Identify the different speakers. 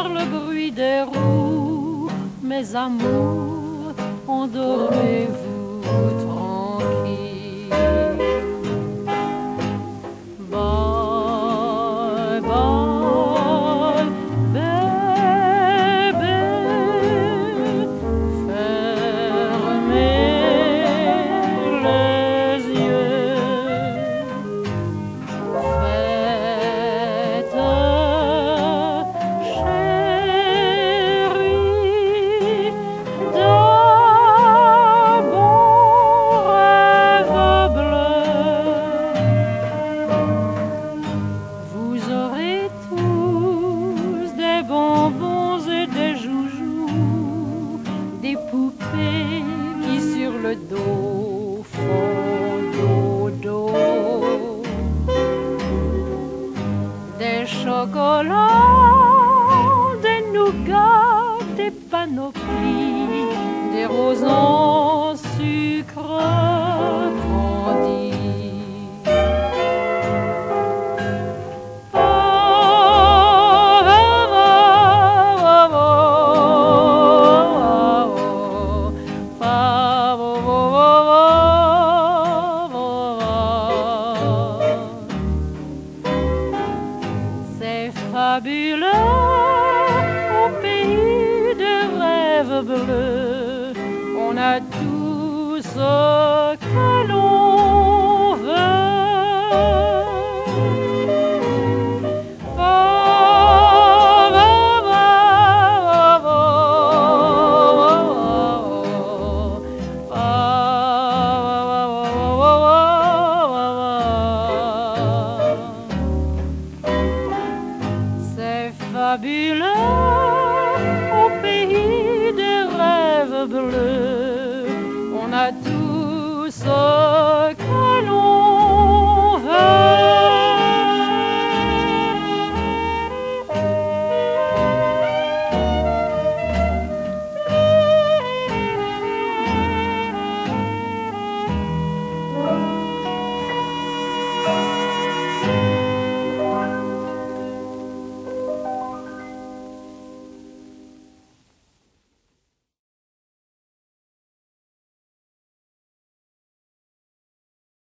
Speaker 1: par le bruit des roues. Mes amours, endormez-vous tranquille. Bye bye, bébé, fermez les yeux, faites, chérie, de bons rêves bleus. Vous aurez tous des bonbons et des joujoux, des poupées qui sur le dos font dodo, des chocolats, des nougats, des panoplies, des roses en sucre candi. C'est fabuleux au pays des rêves bleus. On a tous